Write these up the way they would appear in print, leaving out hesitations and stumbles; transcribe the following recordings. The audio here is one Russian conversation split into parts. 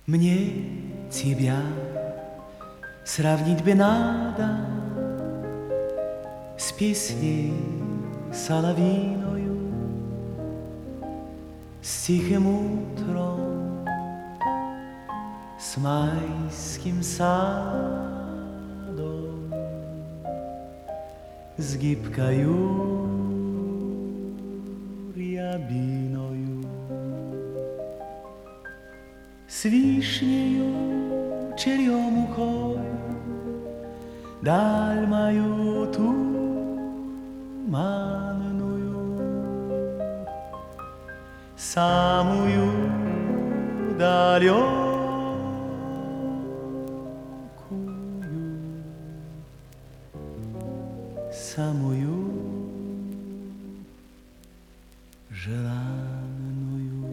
Мне тебя сравнить бы надо с песней соловьиною, с тихим утром, с майским садом, с гибкою рябиною, с вишнею черемухою, даль мою туманную, самую далекую, самую желанную.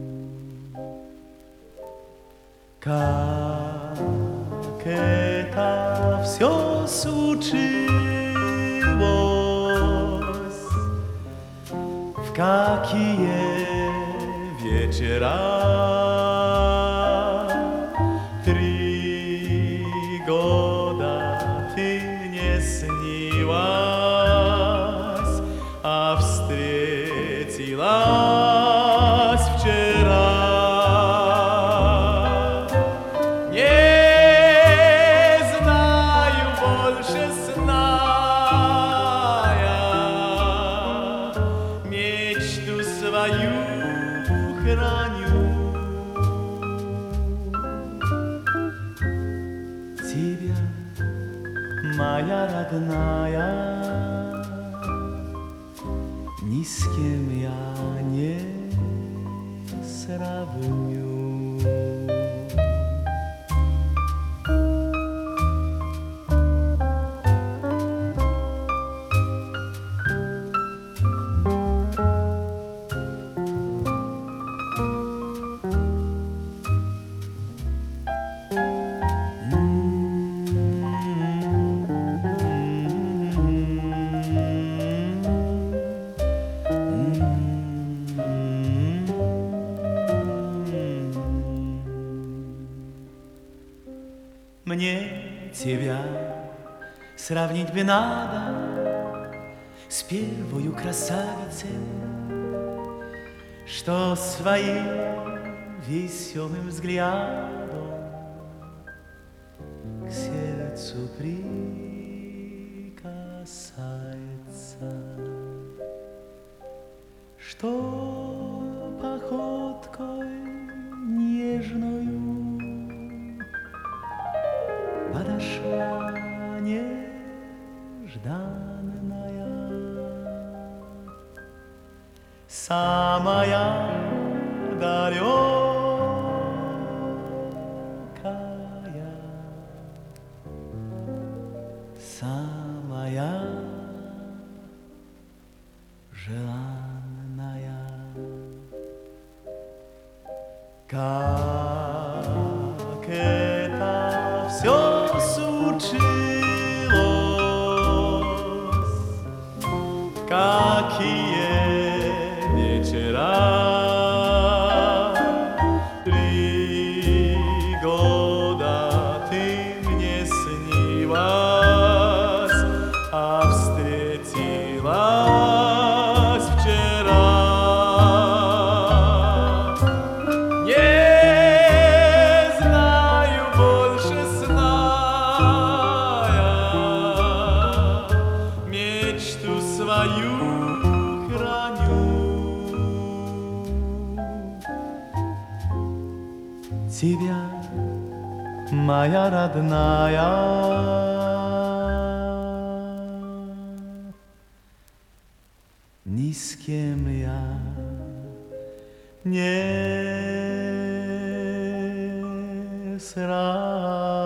Как это все случилось, в какие вечера 3 года ты мне снилась, а встретилась вчера. Мечту свою храню. Тебя, моя родная, ни с кем я не сравню. Мне тебя сравнить бы надо с первою красавицей, что своим веселым взглядом к сердцу прикасается, что походкой нежною подошла нежданная, самая далекая, самая желанная. Как это все случилось, какие вечера 3 года ты мне снилась, а встретилась вчера. Мечту свою храню. Тебя, моя родная, ни с кем я не сравню.